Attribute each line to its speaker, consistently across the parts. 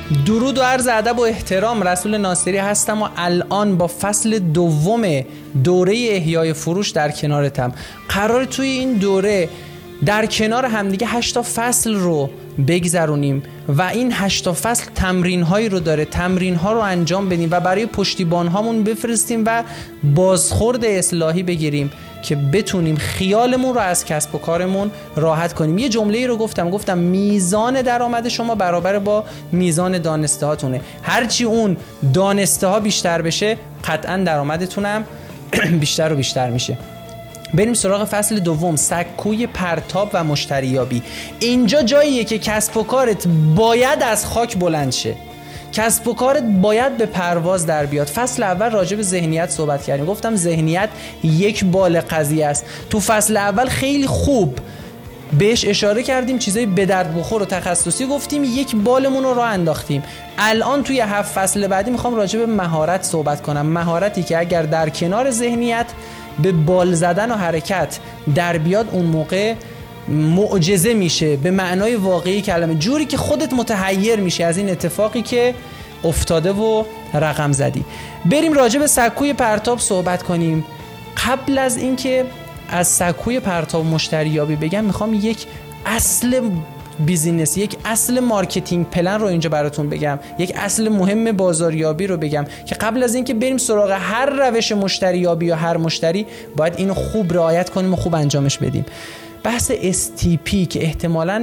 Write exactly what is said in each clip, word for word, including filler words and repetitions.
Speaker 1: درود و عرض ادب و احترام، رسول ناصری هستم و الان با فصل دوم دوره احیای فروش در کنارتم. قرار توی این دوره در کنار همدیگه هشتا فصل رو بگذرونیم و این هشتا فصل تمرین هایی رو داره، تمرین ها رو انجام بدیم و برای پشتیبان هامون بفرستیم و بازخورد اصلاحی بگیریم که بتونیم خیالمون رو از کسب و کارمون راحت کنیم. یه جمله‌ای رو گفتم گفتم میزان درآمد شما برابر با میزان دانسته هاتونه. هرچی اون دانسته ها بیشتر بشه قطعاً درآمدتونم بیشتر و بیشتر میشه. بریم سراغ فصل دوم، سکوی پرتاب و مشتریابی. اینجا جاییه که کسب و کارت باید از خاک بلند شه، کسب و کارت باید به پرواز در بیاد. فصل اول راجع به ذهنیت صحبت کردیم، گفتم ذهنیت یک بال قضیه است. تو فصل اول خیلی خوب بهش اشاره کردیم، چیزای به درد بخور و تخصصی گفتیم، یک بالمون رو راه انداختیم. الان توی هفت فصل بعدی میخوام راجع به مهارت صحبت کنم، مهارتی که اگر در کنار ذهنیت به بال زدن و حرکت در بیاد اون موقع معجزه میشه به معنای واقعی کلمه، جوری که خودت متحیر میشه از این اتفاقی که افتاده و رقم زدی. بریم راجع به سکوی پرتاب صحبت کنیم. قبل از اینکه از سکوی پرتاب مشتریابی بگم میخوام یک اصل بیزینس، یک اصل مارکتینگ پلن رو اینجا براتون بگم، یک اصل مهم بازاریابی رو بگم که قبل از اینکه بریم سراغ هر روش مشتریابی یا هر مشتری باید اینو خوب رعایت کنیم و خوب انجامش بدیم. بحث اس تی پی که احتمالاً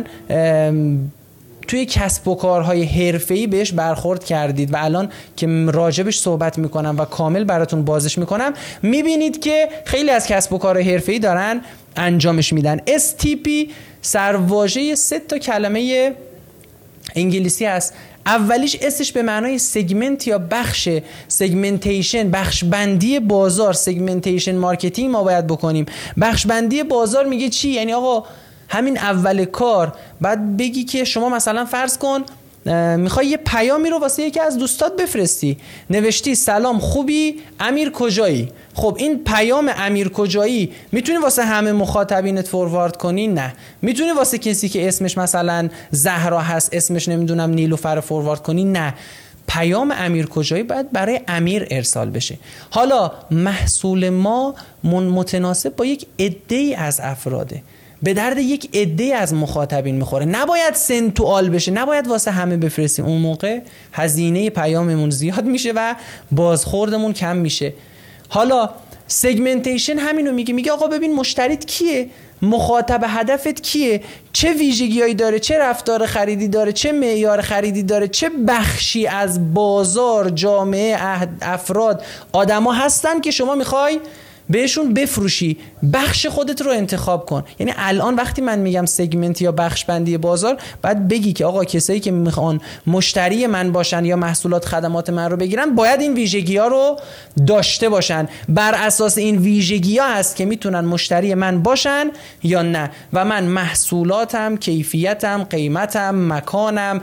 Speaker 1: توی کسب و کارهای حرفه‌ای بهش برخورد کردید و الان که راجبش صحبت میکنم و کامل براتون بازش میکنم میبینید که خیلی از کسب و کارهای حرفه‌ای دارن انجامش میدن. اس تی پی سرواژه سه تا کلمه انگلیسی هست. اولیش اسش به معنای سگمنت یا بخش، سگمنتیشن، بخش بندی بازار، سگمنتیشن مارکتینگ ما باید بکنیم. بخش بندی بازار میگه چی؟ یعنی آقا همین اول کار بعد بگی که شما مثلا فرض کن میخوای یه پیامی رو واسه یکی از دوستات بفرستی، نوشتی سلام خوبی امیر کجایی. خب این پیام امیر کجایی میتونی واسه همه مخاطبینت فوروارد کنی؟ نه. میتونی واسه کسی که اسمش مثلا زهرا هست اسمش نمیدونم نیلوفر فوروارد کنی؟ نه. پیام امیر کجایی باید برای امیر ارسال بشه. حالا محصول ما متناسب با یک عده‌ای از افراده، به درد یک عده از مخاطبین میخوره، نباید سنتوال بشه، نباید واسه همه بفرستیم. اون موقع هزینه پیاممون زیاد میشه و بازخوردمون کم میشه. حالا سگمنتیشن همینو میگه، میگه آقا ببین مشتریت کیه، مخاطب هدفت کیه، چه ویژگیایی داره، چه رفتار خریدی داره، چه معیار خریدی داره، چه بخشی از بازار، جامعه، افراد، آدما هستن که شما میخوای بهشون بفروشی. بخش خودت رو انتخاب کن. یعنی الان وقتی من میگم سگمنت یا بخش بندی بازار باید بگی که آقا کسایی که میخوان مشتری من باشن یا محصولات خدمات من رو بگیرن باید این ویژگی ها رو داشته باشن. بر اساس این ویژگی ها هست که میتونن مشتری من باشن یا نه و من محصولاتم، کیفیتم، قیمتم، مکانم،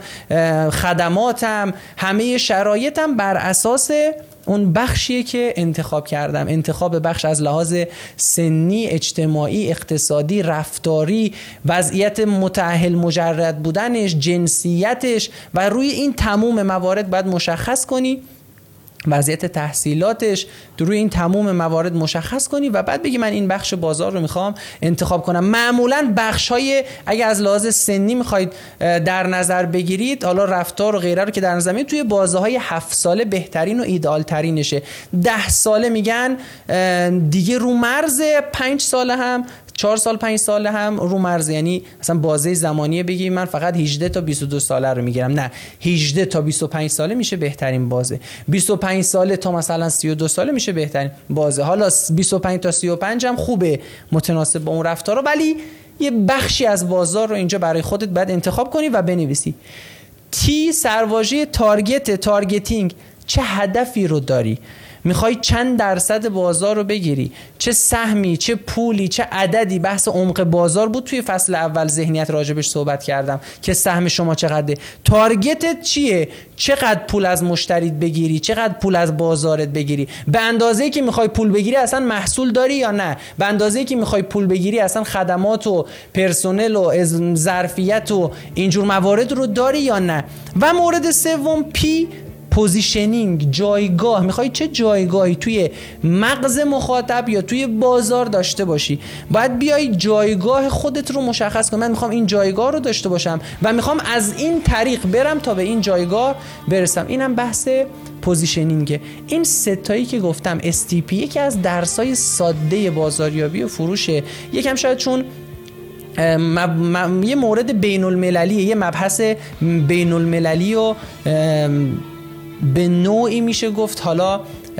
Speaker 1: خدماتم، همه شرایطم بر اساس اون بخشیه که انتخاب کردم. انتخاب بخش از لحاظ سنی، اجتماعی، اقتصادی، رفتاری، وضعیت متأهل مجرد بودنش، جنسیتش و روی این تمام موارد باید مشخص کنی، وضعیت تحصیلاتش، روی این تمام موارد مشخص کنی و بعد بگی من این بخش بازار رو میخوام انتخاب کنم. معمولاً بخش‌های اگه از لحاظ سنی میخواید در نظر بگیرید، حالا رفتار و غیره رو که در نظر میگیرید، توی بازه‌های هفت ساله بهترین و ایدئال ترینشه. ده ساله میگن دیگه رو مرز، پنج ساله هم، چهار سال پنج ساله هم رو مرز، یعنی مثلا بازه زمانیه بگی من فقط هجده تا بیست و دو ساله رو میگیرم. نه، هجده تا بیست و پنج ساله میشه بهترین بازه، بیست و پنج ساله تا مثلا سی و دو ساله میشه بهترین بازه. حالا بیست و پنج تا سی و پنج هم خوبه متناسب با اون رفتارا، ولی یه بخشی از بازار رو اینجا برای خودت باید انتخاب کنی و بنویسی. تی سرواژه تارگت، تارگتینگ، چه هدفی رو داری؟ میخوای چند درصد بازار رو بگیری، چه سهمی، چه پولی، چه عددی. بحث عمق بازار بود توی فصل اول ذهنیت راجبش صحبت کردم که سهم شما چقدره، تارگتت چیه، چقدر پول از مشتریت بگیری، چقدر پول از بازارت بگیری. به اندازه‌ای که میخوای پول بگیری اصلا محصول داری یا نه، به اندازه‌ای که میخوای پول بگیری اصلا خدمات و پرسنل و ظرفیت و اینجور موارد رو داری یا نه. و مورد سوم پی، پوزیشنینگ، جایگاه. میخوای چه جایگاهی توی مغز مخاطب یا توی بازار داشته باشی. باید بیای جایگاه خودت رو مشخص کنی. من میخوام این جایگاه رو داشته باشم و میخوام از این طریق برم تا به این جایگاه برسم. اینم بحث پوزیشنینگه. این ستایی که گفتم اس تی پی یکی از درسای ساده بازاریابی و فروشه. یکم شاید چون مب... مب... یه مورد بین المللیه، یه مبحث بین المللی و به نوعی میشه گفت حالا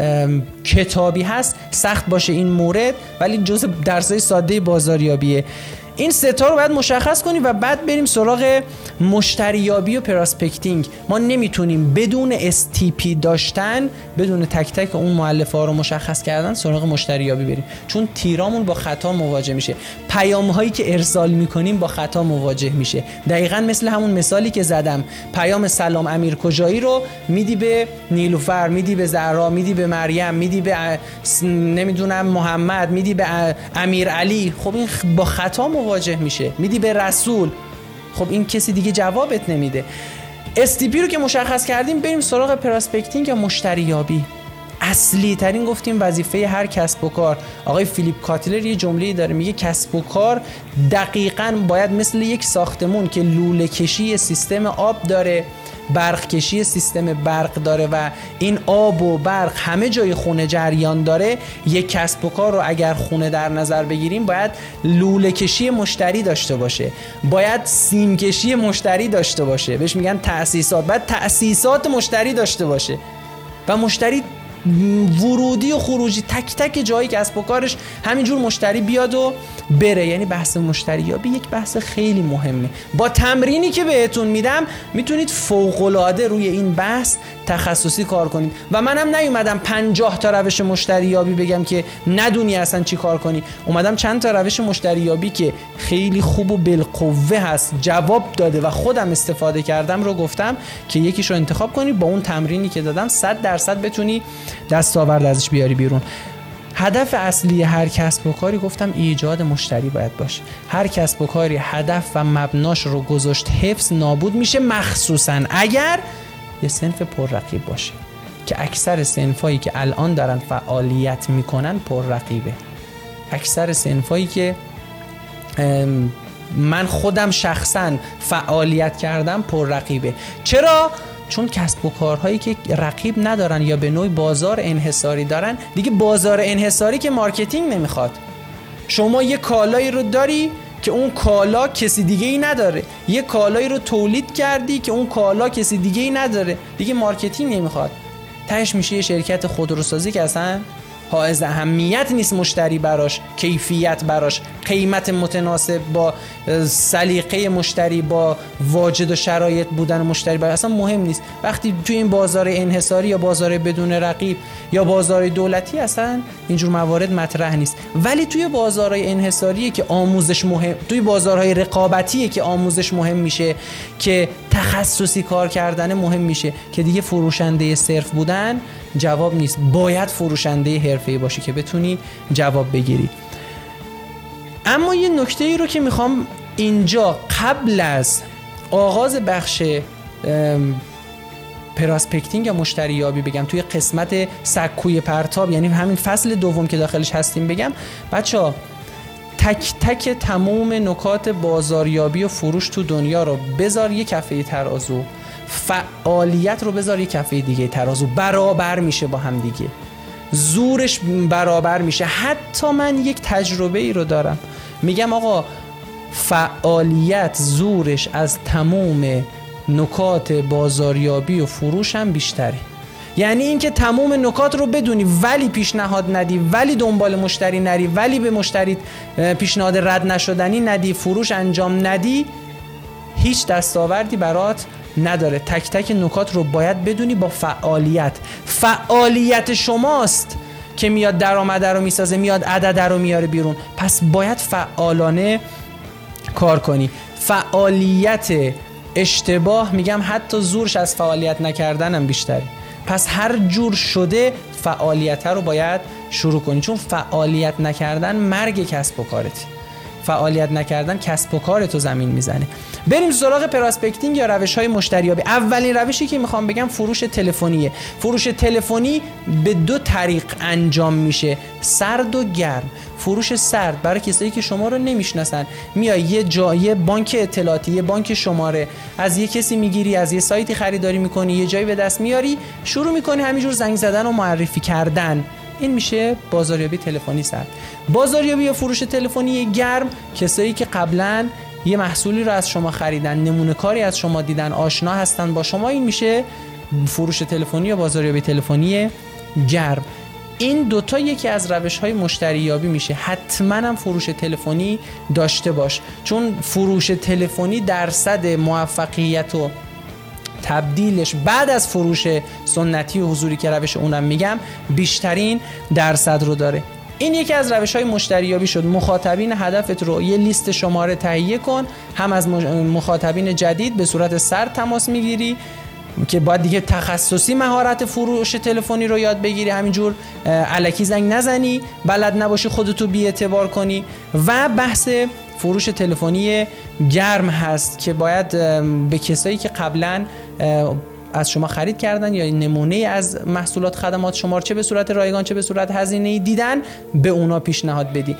Speaker 1: کتابی هست، سخت باشه این مورد، ولی جزء درسای ساده بازاریابیه. این ستا رو باید مشخص کنیم و بعد بریم سراغ مشتریابی و پراسپکتینگ. ما نمیتونیم بدون اس تی پی داشتن، بدون تک تک اون مؤلفه ها رو مشخص کردن سراغ مشتریابی بریم، چون تیرامون با خطا مواجه میشه، پیام هایی که ارسال میکنیم با خطا مواجه میشه. دقیقاً مثل همون مثالی که زدم، پیام سلام امیر کجایی رو میدی به نیلوفر، میدی به زهرا، میدی به مریم، میدی به نمیدونم محمد، میدی به امیر علی. خب این با خطا مواجه میشه. میدی به رسول، خب این کسی دیگه جوابت نمیده. اس تی پی رو که مشخص کردیم، بریم سراغ پراسپکتینگ یا مشتریابی. اصلی ترین گفتیم وظیفه هر کسب و کار. آقای فیلیپ کاتلر یه جمله‌ای داره، میگه کسب و کار دقیقاً باید مثل یک ساختمون که لوله کشی سیستم آب داره، برق کشی سیستم برق داره و این آب و برق همه جای خونه جریان داره، یک کسب و کار رو اگر خونه در نظر بگیریم باید لوله کشی مشتری داشته باشه، باید سیم کشی مشتری داشته باشه، بهش میگن تأسیسات، باید تأسیسات مشتری داشته باشه و مشتری ورودی و خروجی تک تک جایی کسب و کارش همینجور مشتری بیاد و بره. یعنی بحث مشتریابی یک بحث خیلی مهمه. با تمرینی که بهتون میدم میتونید فوق‌العاده روی این بحث تخصصی کار کنید و منم نیومدم پنجاه تا روش مشتریابی بگم که ندونی اصلا چی کار کنی. اومدم چند تا روش مشتریابی که خیلی خوب و بالقوه هست، جواب داده و خودم استفاده کردم رو گفتم که یکیش رو انتخاب کنی، با اون تمرینی که دادم صد درصد بتونی دستاورد ازش بیاری بیرون. هدف اصلی هر کسب و کاری گفتم ایجاد مشتری باید باشه. هر کسب و کاری هدف و مبناش رو گذاشت حفظ نابود میشه، مخصوصا اگر یه صنف پر رقیب باشه که اکثر صنفایی که الان دارن فعالیت میکنن پر رقیبه. اکثر صنفایی که من خودم شخصا فعالیت کردم پر رقیبه. چرا؟ چون کسب و کارهایی که رقیب ندارن یا به نوعی بازار انحصاری دارن، دیگه بازار انحصاری که مارکتینگ نمیخواد. شما یه کالایی رو داری که اون کالا کسی دیگه ای نداره، یه کالایی رو تولید کردی که اون کالا کسی دیگه ای نداره، دیگه مارکتینگ نمیخواد. تهش میشه یه شرکت خودروسازی که اصلا حائز اهمیت نیست، مشتری براش، کیفیت براش، قیمت متناسب با سلیقه مشتری، با واجد و شرایط بودن مشتری براش اصلا مهم نیست. وقتی توی این بازار انحصاری یا بازار بدون رقیب یا بازار دولتی اصلا اینجور موارد مطرح نیست. ولی توی بازارهای انحصاریه که آموزش مهم، توی بازارهای رقابتیه که آموزش مهم میشه، که تخصصی کار کردن مهم میشه، که دیگه فروشنده صرف بودن جواب نیست، باید فروشنده حرفه‌ای باشی که بتونی جواب بگیری. اما یه نکته ای رو که میخوام اینجا قبل از آغاز بخش پراسپکتینگ یا مشتریابی بگم، توی قسمت سکوی پرتاب، یعنی همین فصل دوم که داخلش هستیم، بگم بچه‌ها تک تک تمام نکات بازاریابی و فروش تو دنیا رو بذار یک کفه ترازو، فعالیت رو بذار یک کفه دیگه ترازو، برابر میشه با هم دیگه، زورش برابر میشه. حتی من یک تجربه ای رو دارم، میگم آقا فعالیت زورش از تمام نکات بازاریابی و فروش هم بیشتره. یعنی اینکه تمام نکات رو بدونی ولی پیشنهاد ندی، ولی دنبال مشتری نری، ولی به مشتری پیشنهاد رد نشدنی ندی، فروش انجام ندی، هیچ دستاوردی برات نداره. تک تک نکات رو باید بدونی با فعالیت. فعالیت شماست که میاد درآمد رو میسازه، میاد عدد رو میاره بیرون. پس باید فعالانه کار کنی. فعالیت اشتباه میگم حتی زورش از فعالیت نکردن هم بیشتره. پس هر جور شده فعالیت رو باید شروع کنی، چون فعالیت نکردن مرگ کسب و کارت. فعالیت نکردن کسب و کارتو زمین میزنه. بریم سراغ پراسپکتینگ یا روش‌های مشتریابی. اولین روشی که میخوام بگم فروش تلفنیه. فروش تلفنی به دو طریق انجام میشه، سرد و گرم. فروش سرد برای کسایی که شما رو نمیشناسن، میای یه جای بانک اطلاعاتی، یه بانک شماره از یه کسی میگیری، از یه سایتی خریداری میکنی، یه جایی به دست میاری، شروع میکنی همینجور زنگ زدن و معرفی کردن. این میشه بازاریابی تلفنی سرد. بازاریابی یا فروش تلفنی گرم، کسایی که قبلا یه محصولی رو از شما خریدن، نمونه کاری از شما دیدن، آشنا هستن با شما، این میشه فروش تلفنی یا بازاریابی تلفنی گرم. این دوتا یکی از روش‌های مشتریابی میشه. حتما هم فروش تلفنی داشته باش، چون فروش تلفنی درصد موفقیت و تبدیلش بعد از فروش سنتی و حضوری که روش اونم میگم بیشترین درصد رو داره. این یکی از روش‌های مشتریابی شد. مخاطبین هدفت رو یه لیست شماره تهیه کن، هم از مخاطبین جدید به صورت سرد تماس میگیری که باید دیگه تخصصی مهارت فروش تلفنی رو یاد بگیری، همینجور الکی زنگ نزنی، بلد نباشی خودتو بی اعتبار کنی. و بحث فروش تلفنی گرم هست که باید به کسایی که قبلا از شما خرید کردن یا نمونه از محصولات خدمات شما چه به صورت رایگان چه به صورت هزینه‌ای دیدن، به اونا پیشنهاد بدی.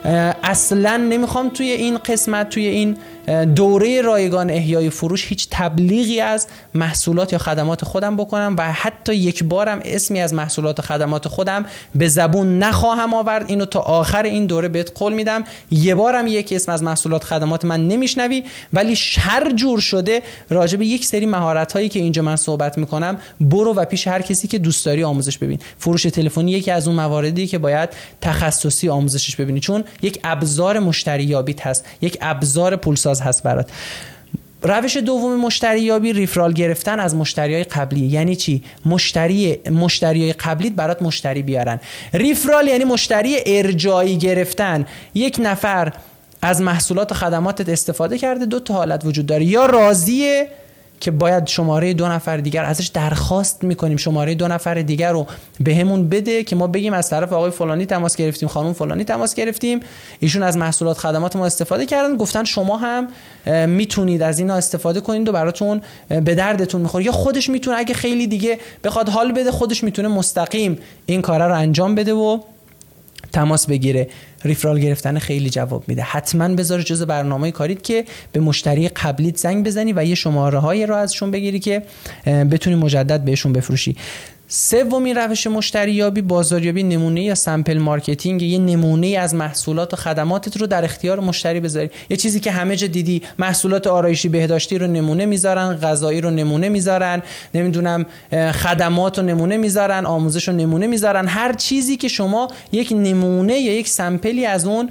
Speaker 1: اصلا نمیخوام توی این قسمت، توی این دوره رایگان احیای فروش، هیچ تبلیغی از محصولات یا خدمات خودم بکنم و حتی یک بارم اسمی از محصولات و خدمات خودم به زبون نخواهم آورد. اینو تا آخر این دوره بهت قول میدم. یه بارم یک اسم از محصولات خدمات من نمیشنوی، ولی هر جور شده راجع به یک سری مهارت هایی که اینجا من صحبت میکنم برو و پیش هر کسی که دوست داری آموزش ببین. فروش تلفنی یکی از اون مواردی که باید تخصصی آموزشش ببینی، چون یک ابزار مشتریابی هست، یک ابزار پولساز هست برات. روش دوم مشتریابی ریفرال گرفتن از مشتریای قبلی. یعنی چی؟ مشتری مشتریای قبلیت برات مشتری بیارن. ریفرال یعنی مشتری ارجایی گرفتن. یک نفر از محصولات و خدماتت استفاده کرده، دو تا حالت وجود داره: یا راضیه که باید شماره دو نفر دیگر ازش درخواست میکنیم شماره دو نفر دیگر رو بهمون بده که ما بگیم از طرف آقای فلانی تماس گرفتیم، خانم فلانی تماس گرفتیم، ایشون از محصولات خدمات ما استفاده کردن، گفتن شما هم میتونید از اینا استفاده کنید و براتون به دردتون میخوره. یا خودش میتونه اگه خیلی دیگه بخواد حال بده، خودش میتونه مستقیم این کارا رو انجام بده و تماس بگیره. ریفرال گرفتن خیلی جواب میده. حتما بذار جزء برنامه کاریت که به مشتری قبلیت زنگ بزنی و یه شماره هایی رو ازشون بگیری که بتونی مجدد بهشون بفروشی. سومین روش مشتریابی بازاریابی نمونه یا سامپل مارکتینگ. یه نمونه از محصولات و خدماتت رو در اختیار مشتری بذاری. یه چیزی که همه جا دیدی، محصولات آرایشی بهداشتی رو نمونه میذارن، غذایی رو نمونه میذارن، نمیدونم خدمات رو نمونه میذارن، آموزش رو نمونه میذارن. هر چیزی که شما یک نمونه یا یک سامپلی از اون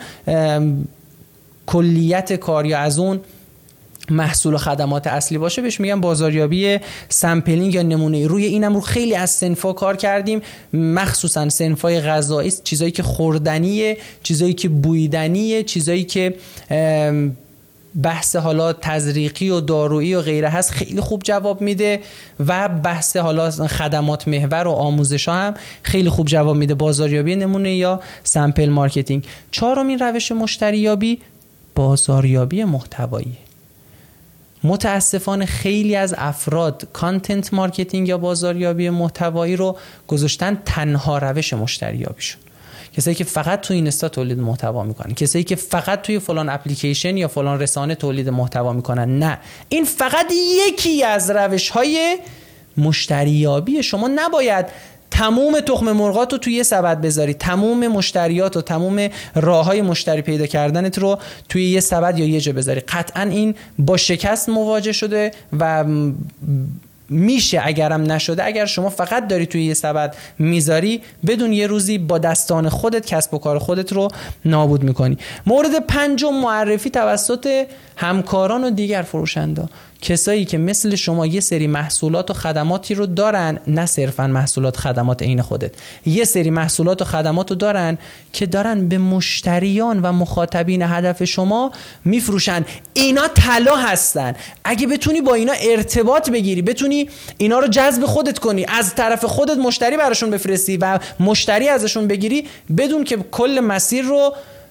Speaker 1: کلیت کار یا از اون محصول و خدمات اصلی باشه بهش میگم بازاریابی سامپلینگ یا نمونه. روی اینم رو خیلی از صنفا کار کردیم، مخصوصا صنفای غذایی، چیزایی که خوردنیه، چیزایی که بویدنیه، چیزایی که بحث حالا تزریقی و دارویی و غیره هست خیلی خوب جواب میده و بحث حالا خدمات محور و آموزش ها هم خیلی خوب جواب میده. بازاریابی نمونه یا سامپل مارکتینگ. چهارمین روش مشتریابی بازاریابی محتوایی. متاسفانه خیلی از افراد کانتنت مارکتینگ یا بازاریابی محتوایی رو گذاشتن تنها روش مشتریابیشون. کسایی که فقط توی اینستا تولید محتوا میکنن، کسایی که فقط توی فلان اپلیکیشن یا فلان رسانه تولید محتوا میکنن. نه، این فقط یکی از روش‌های مشتریابی. شما نباید تموم تخم مرغات رو توی یه سبد بذاری، تموم مشتریات و تموم راه‌های مشتری پیدا کردنت رو توی یه سبد یا یه جا بذاری. قطعاً این با شکست مواجه شده و میشه اگرم نشده. اگر شما فقط داری توی یه سبد میذاری، بدون یه روزی با دستان خودت کسب و کار خودت رو نابود میکنی. مورد پنجم معرفی توسط همکاران و دیگر فروشنده. کسایی که مثل شما یه سری محصولات و خدماتی رو دارن، نه صرفا محصولات خدمات عین خودت، یه سری محصولات و خدمات رو دارن که دارن به مشتریان و مخاطبین هدف شما میفروشن. اینا طلا هستن. اگه بتونی با اینا ارتباط بگیری، بتونی اینا رو جذب خودت کنی، از طرف خودت مشتری براشون بفرستی و مشتری ازشون بگیری، بدون که کل مسیر رو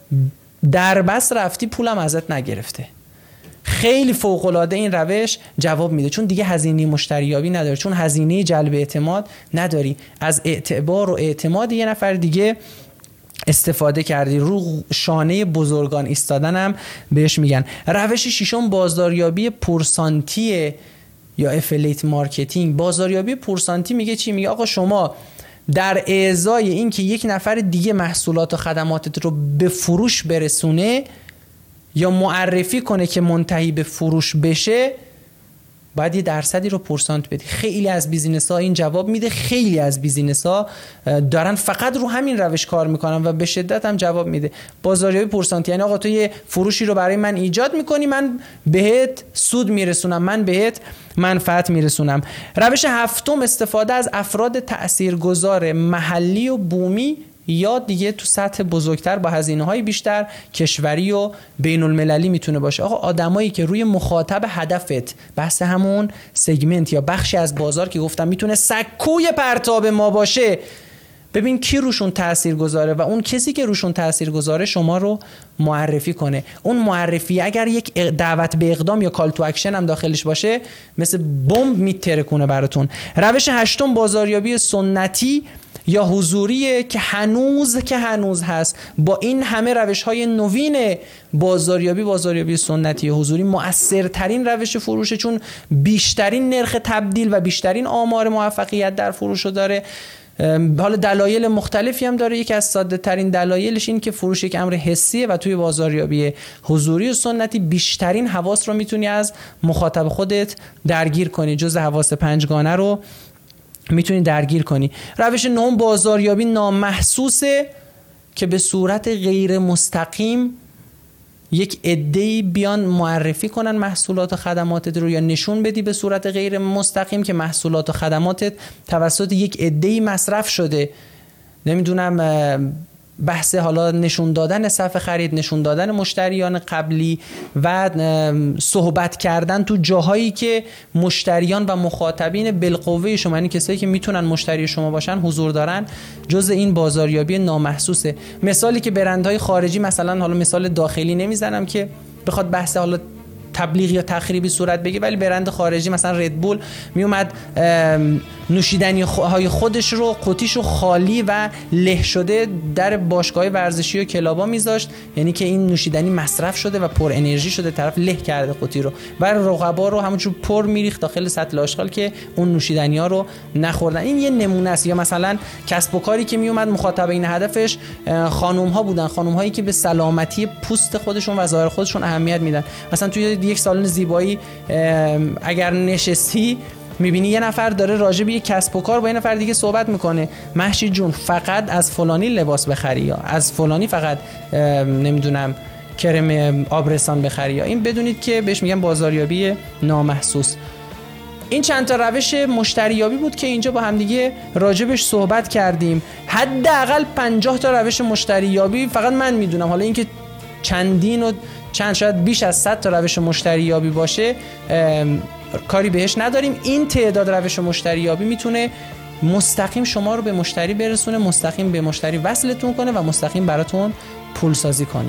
Speaker 1: در بس رفتی پولم ازت نگرفته. خیلی فوق‌العاده این روش جواب میده، چون دیگه هزینه مشتریابی نداری، چون هزینه جلب اعتماد نداری، از اعتبار و اعتماد یه نفر دیگه استفاده کردی. رو شانه بزرگان ایستادن هم بهش میگن. روش ششم بازاریابی پرسانتیه یا افلیت مارکتینگ. بازاریابی پرسانتی میگه چی؟ میگه آقا شما در ازای این که یک نفر دیگه محصولات و خدماتت رو به فروش برسونه یا معرفی کنه که منتهی به فروش بشه، باید یه درصدی رو پرسانت بدی. خیلی از بیزینس ها این جواب میده، خیلی از بیزینس ها دارن فقط رو همین روش کار میکنن و به شدت هم جواب میده. بازاریابی پرسانتی یعنی آقا تو یه فروشی رو برای من ایجاد میکنی، من بهت سود میرسونم، من بهت منفعت میرسونم. روش هفتم استفاده از افراد تاثیرگذار محلی و بومی یا دیگه تو سطح بزرگتر با هزینه‌های بیشتر، کشوری و بین المللی میتونه باشه. آقا آدمایی که روی مخاطب هدفت، بحث همون سگمنت یا بخشی از بازار که گفتم میتونه سکوی پرتاب ما باشه، ببین کی روشون تأثیر گذاره و اون کسی که روشون تأثیر گذاره شما رو معرفی کنه. اون معرفی اگر یک دعوت به اقدام یا کال تو اکشن هم داخلش باشه، مثل بمب میترکونه براتون. روش هشتم بازاریابی سنتی یا حضوریه که هنوز که هنوز هست. با این همه روش‌های نوین بازاریابی، بازاریابی سنتی یا حضوری مؤثرترین روش فروشه، چون بیشترین نرخ تبدیل و بیشترین آمار موفقیت در فروش رو داره. حالا دلایل مختلفی هم داره. یکی از ساده ترین دلایلش این که فروش یک امر حسیه و توی بازاریابی حضوری و سنتی بیشترین حواس رو میتونی از مخاطب خودت درگیر کنی، جز حواس پنجگانه رو میتونی درگیر کنی. روش نهم بازاریابی نامحسوسه که به صورت غیر مستقیم یک عده‌ای بیان معرفی کنن محصولات و خدماتت رو، یا نشون بدی به صورت غیر مستقیم که محصولات و خدماتت توسط یک عده‌ای مصرف شده. نمیدونم بحث حالا نشون دادن صفحه خرید، نشون دادن مشتریان قبلی و صحبت کردن تو جاهایی که مشتریان و مخاطبین بالقوه شما، یعنی کسایی که میتونن مشتری شما باشن، حضور دارن، جز این بازاریابی نامحسوسه. مثالی که برندهای خارجی، مثلا حالا مثال داخلی نمیزنم که بخواد بحث حالا تبلیغ یا تخریبی صورت بگیره، ولی برند خارجی مثلا ردبول می اومد نوشیدنی های خودش رو، قوطیش رو خالی و له شده در باشگاه ورزشی و کلابا میذاشت، یعنی که این نوشیدنی مصرف شده و پر انرژی شده، طرف له کرده قوطی رو و رقبا رو همونجور پر میریخت داخل سطل آشغال که اون نوشیدنی ها رو نخوردن. این یه نمونه است. یا مثلا کسب و کاری که می اومد مخاطبین هدفش خانم ها بودن، خانم هایی که به سلامتی پوست خودشون و ظاهر خودشون اهمیت میدن. مثلا توی یک سالن زیبایی اگر نشستی میبینی یه نفر داره راجع به یک کسب و کار با یه نفر دیگه صحبت میکنه، محشید جون فقط از فلانی لباس بخری، یا از فلانی فقط نمیدونم کرم آبرسان بخری، یا این بدونید که بهش میگن بازاریابی نامحسوس. این چند تا روش مشتریابی بود که اینجا با هم دیگه راجبش صحبت کردیم. حداقل پنجاه تا روش مشتریابی فقط من میدونم. حالا اینکه چندین و چند شاید بیش از صد تا روش مشتریابی باشه کاری بهش نداریم. این تعداد روش مشتریابی میتونه مستقیم شما رو به مشتری برسونه، مستقیم به مشتری وصلتون کنه و مستقیم براتون پول سازی کنه.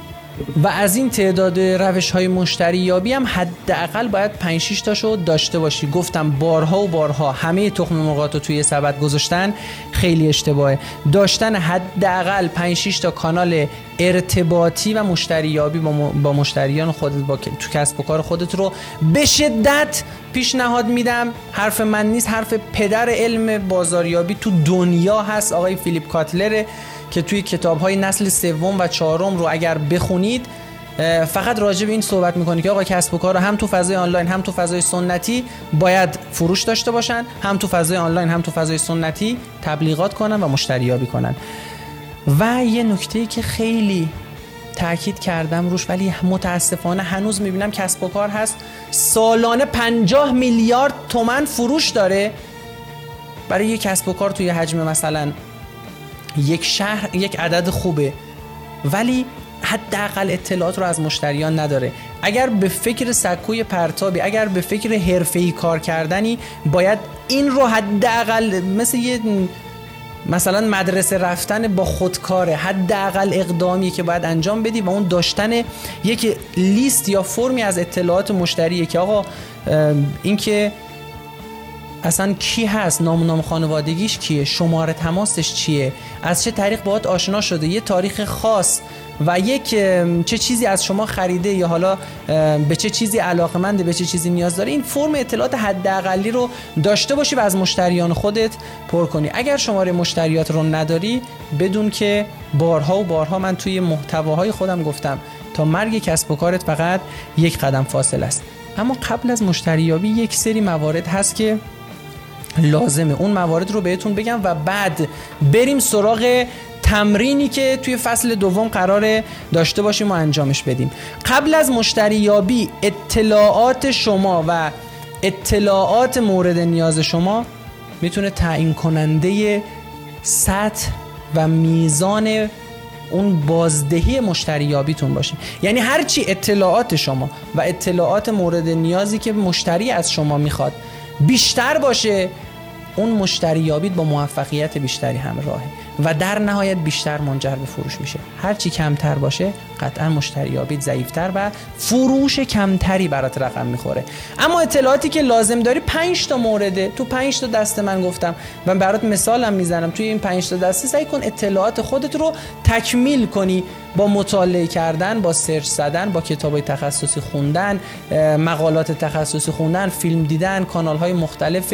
Speaker 1: و از این تعداد روش‌های مشتریابی هم حداقل باید پنج شش تاشو داشته باشی. گفتم بارها و بارها با تخم مرغات رو توی سبد گذاشتن خیلی اشتباهه. داشتن حداقل پنج شش تا کانال ارتباطی و مشتریابی با, م... با مشتریان خودت، با تو کسب و کار خودت رو به شدت پیشنهاد میدم. حرف من نیست، حرف پدر علم بازاریابی تو دنیا هست، آقای فیلیپ کاتلر، که توی کتاب‌های نسل سوم و چهارم رو اگر بخونید فقط راجع به این صحبت می‌کنه که آقا کسب و کار هم تو فضای آنلاین هم تو فضای سنتی باید فروش داشته باشن، هم تو فضای آنلاین هم تو فضای سنتی تبلیغات کنن و مشتریابی کنن. و یه نکته‌ای که خیلی تاکید کردم روش، ولی متاسفانه هنوز میبینم کسب و کار هست سالانه پنجاه میلیارد تومان فروش داره. برای یک کسب و کار توی حجم مثلا یک شهر یک عدد خوبه، ولی حداقل اطلاعات رو از مشتریان نداره. اگر به فکر سکوی پرتابی، اگر به فکر حرفه‌ای کار کردنی، باید این رو حداقل مثل یه مثلا مدرسه رفتن با خودکاره، حداقل اقدامی که باید انجام بدی و اون داشتن یک لیست یا فرمی از اطلاعات مشتریه که آقا این که اصلا کی هست، نام و نام خانوادگیش کیه، شماره تماسش چیه، از چه طریق باهات آشنا شده، یه تاریخ خاص و یک چه چیزی از شما خریده یا حالا به چه چیزی علاقه‌منده، به چه چیزی نیاز داره. این فرم اطلاعات حداقلی رو داشته باشی و از مشتریان خودت پر کنی. اگر شماره مشتریات رو نداری، بدون که بارها و بارها من توی محتواهای خودم گفتم تا مرگ کسب و کارت فقط یک قدم فاصله است. اما قبل از مشتریابی یک سری موارد هست که لازمه اون موارد رو بهتون بگم و بعد بریم سراغ تمرینی که توی فصل دوم قراره داشته باشیم و انجامش بدیم. قبل از مشتریابی اطلاعات شما و اطلاعات مورد نیاز شما میتونه تعیین کننده سطح و میزان اون بازدهی مشتریابیتون باشه. یعنی هرچی اطلاعات شما و اطلاعات مورد نیازی که مشتری از شما میخواد بیشتر باشه، اون مشتریابیت با موفقیت بیشتری همراهه و در نهایت بیشتر منجر به فروش میشه. هرچی کمتر باشه قطعا مشتریابیت ضعیفتر و فروش کمتری برات رقم میخوره. اما اطلاعاتی که لازم داری پنج تا مورده، تو پنج تا دسته من گفتم و برات مثالم میزنم. توی این پنج تا دسته سعی کن اطلاعات خودت رو تکمیل کنی با مطالعه کردن، با سرچ زدن، با کتابای تخصصی خوندن، مقالات تخصصی خوندن، فیلم دیدن، کانال‌های مختلف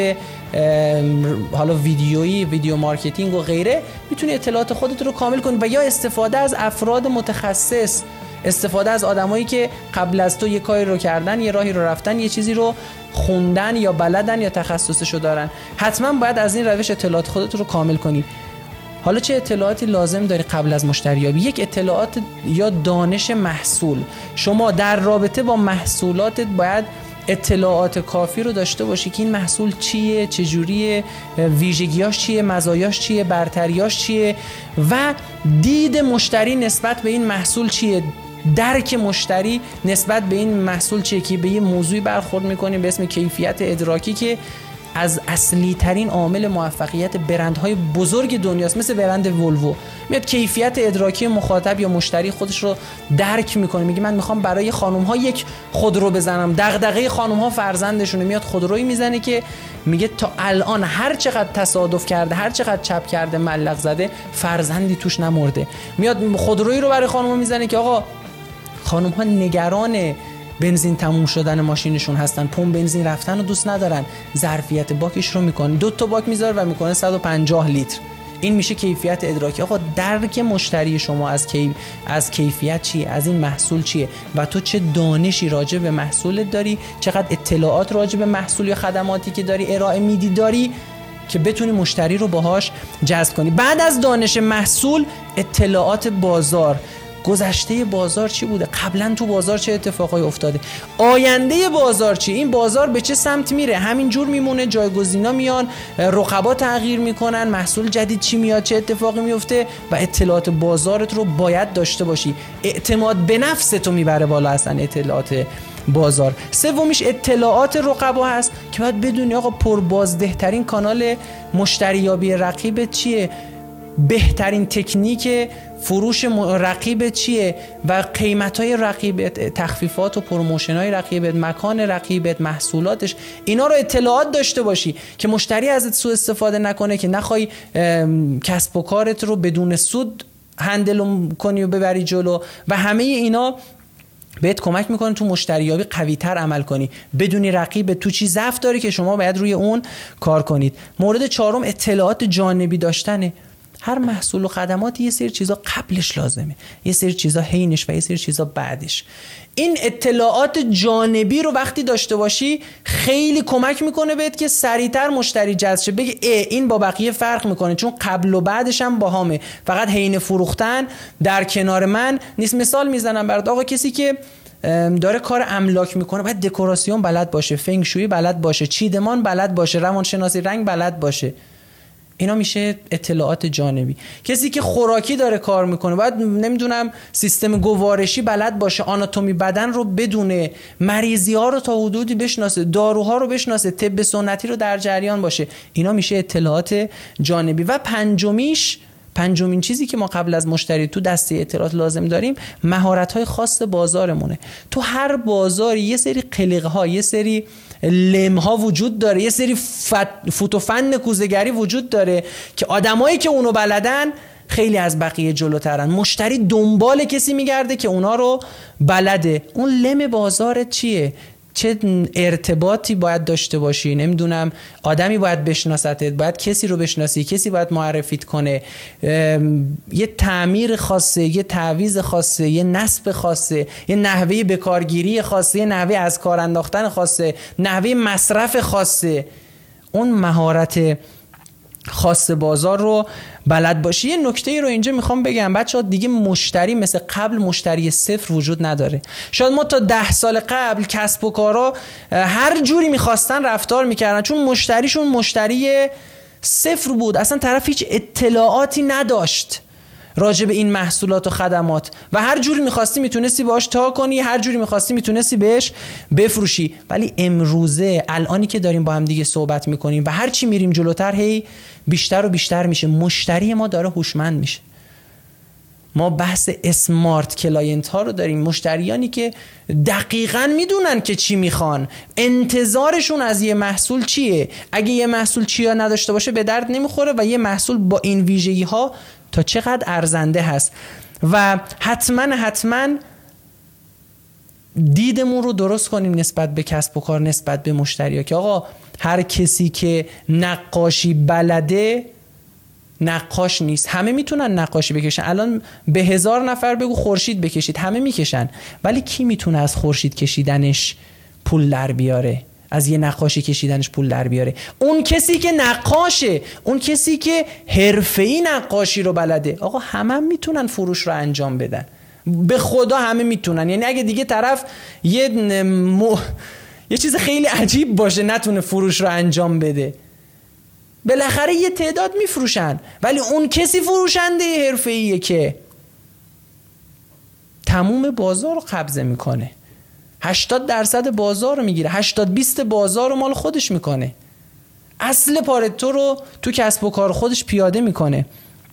Speaker 1: حالا ویدیویی، ویدیو مارکتینگ و غیره. میتونی اطلاعات خودت رو کامل کنی و یا استفاده از افراد متخصص، استفاده از آدمایی که قبل از تو یه کاری رو کردن، یه راهی رو رفتن، یه چیزی رو خوندن یا بلدن یا تخصصشو دارن. حتما باید از این روش اطلاعات خودت رو کامل کنی. حالا چه اطلاعاتی لازم داری قبل از مشتریابی؟ یک، اطلاعات یا دانش محصول. شما در رابطه با محصولاتت باید اطلاعات کافی رو داشته باشی که این محصول چیه، چجوریه، ویژگیاش چیه، مزایاش چیه، برتریاش چیه و دید مشتری نسبت به این محصول چیه، درک مشتری نسبت به این محصول چیه. که به یه موضوعی برخورد میکنیم به اسم کیفیت ادراکی که از اصلی ترین عامل موفقیت برندهای بزرگ دنیاست. مثل برند ولوو، میاد کیفیت ادراکی مخاطب یا مشتری خودش رو درک میکنه، میگه من میخوام برای خانم ها یک خودرو بزنم، دغدغه خانم ها فرزندشونه، میاد خودرویی میزنه که میگه تا الان هر چقدر تصادف کرده، هر چقدر چپ کرده، ملق زده، فرزندی توش نمرده. میاد خودرویی رو برای خانم ها میزنه که آقا خانم ها نگران بنزین تموم شدن ماشینشون هستن، پمپ بنزین رفتن رو دوست ندارن، ظرفیت باکش رو میکنه، دو تا باک میذاره و میکنه صد و پنجاه لیتر. این میشه کیفیت ادراکی. آقا درک مشتری شما از کی از کیفیت چیه، از این محصول چیه و تو چه دانشی راجع به محصولت داری، چقدر اطلاعات راجع به محصول یا خدماتی که داری ارائه میدی داری که بتونی مشتری رو باهاش جذب کنی. بعد از دانش محصول، اطلاعات بازار. گذشته بازار چی بوده؟ قبلا تو بازار چه اتفاقایی افتاده؟ آینده بازار چی؟ این بازار به چه سمت میره؟ همین جور میمونه؟ جایگزینا میان؟ رقبا تغییر میکنن؟ محصول جدید چی میاد؟ چه اتفاقی میفته؟ و اطلاعات بازارت رو باید داشته باشی. اعتماد به نفست رو میبره بالا اصلا اطلاعات بازار. سومیش اطلاعات رقبا هست که باید بدونی آقا پربازده ترین کانال مشتریابی رقیبت چیه، بهترین تکنیک فروش رقیبت چیه و قیمت‌های رقیبت، تخفیفات و پروموشن‌های رقیبت، مکان رقیبت، محصولاتش. اینا رو اطلاعات داشته باشی که مشتری ازت سوء استفاده نکنه، که نخوای کسب و کارت رو بدون سود هندل کنی و ببری جلو. و همه اینا بهت کمک میکنه تو مشتریابی قوی‌تر عمل کنی، بدونی رقیب تو چی ضعف داره که شما باید روی اون کار کنید. مورد چهارم اطلاعات جانبی داشتنه. هر محصول و خدمات یه سری چیزا قبلش لازمه، یه سری چیزا حینش و یه سری چیزا بعدش. این اطلاعات جانبی رو وقتی داشته باشی خیلی کمک میکنه بهت که سریعتر مشتری جذب شه، بگه این با بقیه فرق میکنه چون قبل و بعدش هم باهامه، فقط حین فروختن در کنار من نیست. مثال میزنم برات، آقا کسی که داره کار املاک میکنه باید دکوراسیون بلد باشه، فنگ شویی بلد باشه، چیدمان بلد باشه، روانشناسی رنگ بلد باشه. اینا میشه اطلاعات جانبی. کسی که خوراکی داره کار میکنه باید نمیدونم سیستم گوارشی بلد باشه، آناتومی بدن رو بدونه، مریضی ها رو تا حدودی بشناسه، داروها رو بشناسه، طب سنتی رو در جریان باشه. اینا میشه اطلاعات جانبی. و پنجمیش، پنجمین چیزی که ما قبل از مشتری تو دسته اطلاعات لازم داریم، مهارت‌های خاص بازارمونه. تو هر بازاری یه سری قلق‌ها، یه سری لم‌ها وجود داره، یه سری فوت و فن کوزه‌گری وجود داره که آدمایی که اونو بلدن خیلی از بقیه جلوترن. مشتری دنبال کسی میگرده که اونا رو بلده. اون لم بازارت چیه؟ چه ارتباطی باید داشته باشی؟ نمیدونم آدمی باید بشناستت، باید کسی رو بشناسی، کسی باید معرفیت کنه، یه تعمیر خاصه، یه تعویض خاصه، یه نصب خاصه، یه نحوه بکارگیری خاصه، یه نحوه از کار انداختن خاصه، نحوه مصرف خاصه. اون مهارت خاص بازار رو بلد باشی. یه نکته رو اینجا میخوام بگم بچه‌ها، دیگه مشتری مثل قبل مشتری صفر وجود نداره. شاید ما تا ده سال قبل کسب و کارا هر جوری میخواستن رفتار میکردن چون مشتریشون مشتری صفر بود، اصلا طرف هیچ اطلاعاتی نداشت راجع به این محصولات و خدمات و هر جوری می‌خواستی میتونستی باهاش تا کنی، هر جوری می‌خواستی میتونستی بهش بفروشی. ولی امروزه الانی که داریم با هم دیگه صحبت میکنیم و هر چی میریم جلوتر هی بیشتر و بیشتر میشه، مشتری ما داره هوشمند میشه. ما بحث اسمارت کلاینت ها رو داریم، مشتریانی که دقیقاً میدونن که چی میخوان، انتظارشون از یه محصول چیه، اگه یه محصول چیا نداشته باشه به درد نمیخوره و یه محصول با این ویژگی ها تا چقدر ارزنده هست. و حتما حتما دیدمون رو درست کنیم نسبت به کسب و کار، نسبت به مشتری ها که آقا هر کسی که نقاشی بلده نقاش نیست. همه میتونن نقاشی بکشن، الان به هزار نفر بگو خورشید بکشید همه میکشن، ولی کی میتونه از خورشید کشیدنش پول در بیاره، از یه نقاشی کشیدنش پول در بیاره؟ اون کسی که نقاشه، اون کسی که حرفه‌ای نقاشی رو بلده. آقا همه هم میتونن فروش رو انجام بدن، به خدا همه میتونن. یعنی اگه دیگه طرف یه م... یه چیز خیلی عجیب باشه نتونه فروش رو انجام بده، بالاخره یه تعداد میفروشن، ولی اون کسی فروشنده حرفه‌ایه که تموم بازار رو قبضه میکنه، هشتاد درصد بازار رو میگیره، هشتاد بیست بازار رو مال خودش میکنه، اصل پارتو رو تو کسب و کار خودش پیاده میکنه.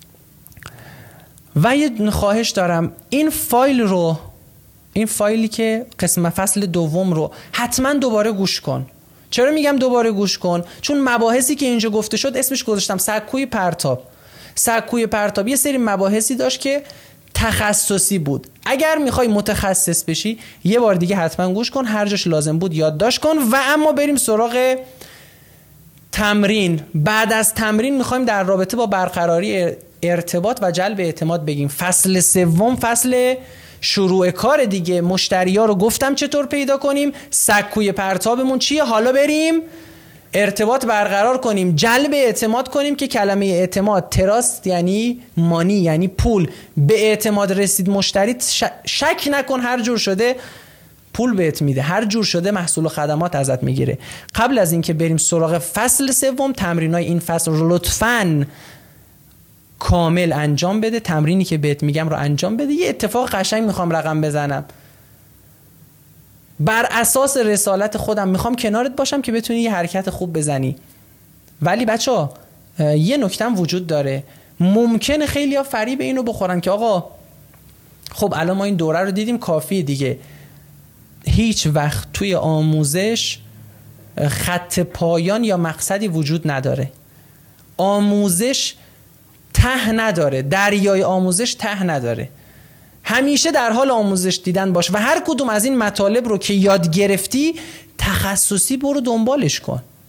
Speaker 1: و یه خواهش دارم، این فایل رو، این فایلی که قسم فصل دوم رو حتما دوباره گوش کن. چرا میگم دوباره گوش کن؟ چون مباحثی که اینجا گفته شد اسمش گذاشتم سکوی پرتاب. سکوی پرتاب یه سری مباحثی داشت که تخصصی بود. اگر میخوای متخصص بشی یه بار دیگه حتما گوش کن، هر جاش لازم بود یادداشت کن. و اما بریم سراغ تمرین. بعد از تمرین میخوایم در رابطه با برقراری ارتباط و جلب اعتماد بگیم. فصل سوم فصل شروع کار دیگه. مشتری‌ها رو گفتم چطور پیدا کنیم، سکوی پرتابمون چیه، حالا بریم ارتباط برقرار کنیم، جلب اعتماد کنیم که کلمه اعتماد تراست یعنی مانی، یعنی پول. به اعتماد رسید مشتری شک نکن هر جور شده پول بهت میده، هر جور شده محصول و خدمات ازت میگیره. قبل از اینکه بریم سراغ فصل سوم، تمرینای این فصل رو لطفاً کامل انجام بده. تمرینی که بهت میگم رو انجام بده. یه اتفاق قشنگ میخوام رقم بزنم، بر اساس رسالت خودم میخوام کنارت باشم که بتونی یه حرکت خوب بزنی. ولی بچه‌ها یه نکتم وجود داره، ممکنه خیلی ها فریب اینو بخورن که آقا خب الان ما این دوره رو دیدیم کافیه دیگه، هیچ وقت توی آموزش خط پایان یا مقصدی وجود نداره. آموزش ته نداره، دریای آموزش ته نداره. همیشه در حال آموزش دیدن باش و هر کدوم از این مطالب رو که یاد گرفتی تخصصی برو دنبالش کن.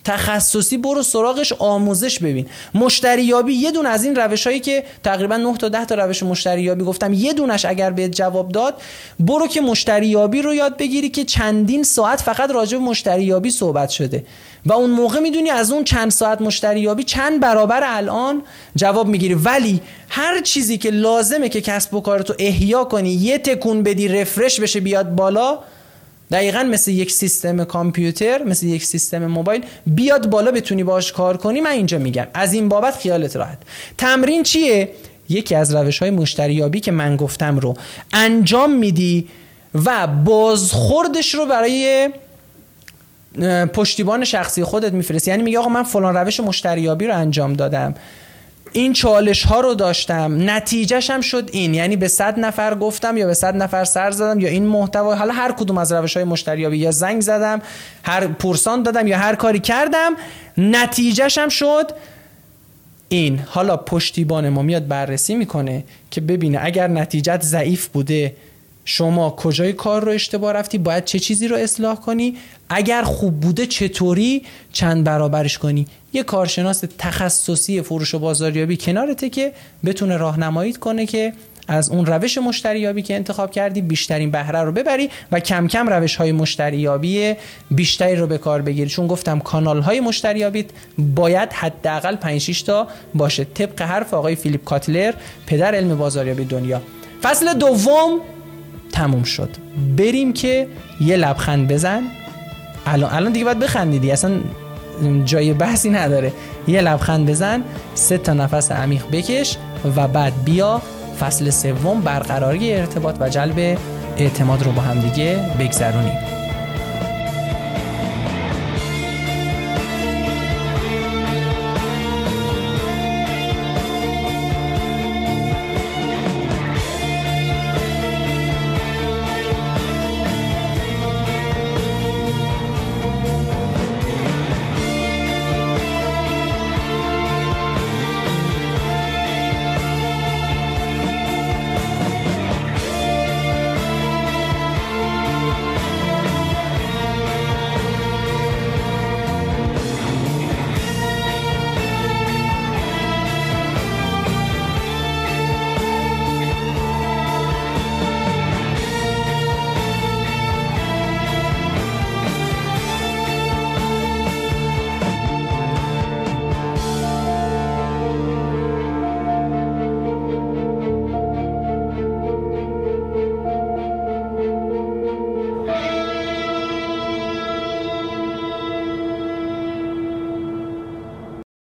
Speaker 1: تخصصی برو سراغش، آموزش ببین. مشتریابی یه دونه از این روشایی که تقریبا نه تا ده تا روش مشتریابی گفتم، یه دونش اگر بهت جواب داد، برو که مشتریابی رو یاد بگیری که چندین ساعت فقط راجع به مشتریابی صحبت شده و اون موقع میدونی از اون چند ساعت مشتریابی چند برابر الان جواب میگیری. ولی هر چیزی که لازمه که کسب و کارتو احیا کنی، یه تکون بدی رفرش بشه بیاد بالا، دقیقاً مثل یک سیستم کامپیوتر، مثل یک سیستم موبایل بیاد بالا بتونی باهاش کار کنی، من اینجا میگم از این بابت خیالت راحت. تمرین چیه؟ یکی از روش‌های مشتریابی که من گفتم رو انجام میدی و بازخوردش رو برای پشتیبان شخصی خودت میفرستی. یعنی میگه آقا من فلان روش مشتریابی رو انجام دادم، این چالش ها رو داشتم، نتیجهش هم شد این، یعنی به صد نفر گفتم یا به صد نفر سر زدم یا این محتوا، حالا هر کدوم از روش های مشتریابی، یا زنگ زدم، هر پرسان دادم یا هر کاری کردم، نتیجهش هم شد این. حالا پشتیبان ما میاد بررسی میکنه که ببینه اگر نتیجت ضعیف بوده، شما کجای کار رو اشتباه رفتی، باید چه چیزی رو اصلاح کنی، اگر خوب بوده چطوری چند برابرش کنی. یه کارشناس تخصصی فروش و بازاریابی کنارته که بتونه راهنماییت کنه که از اون روش مشتریابی که انتخاب کردی بیشترین بهره رو ببری و کم کم روش‌های مشتریابی بیشتری رو به کار بگیری. چون گفتم کانال‌های مشتریابی باید حداقل پنج شش تا باشه، طبق حرف آقای فیلیپ کاتلر، پدر علم بازاریابی دنیا. فصل دوم تموم شد. بریم که یه لبخند بزن. الان الان دیگه باید بخندیدی، اصلا جای بحثی نداره. یه لبخند بزن، سه تا نفس عمیق بکش و بعد بیا فصل سوم برقراری ارتباط و جلب اعتماد رو با هم دیگه بگذرونیم.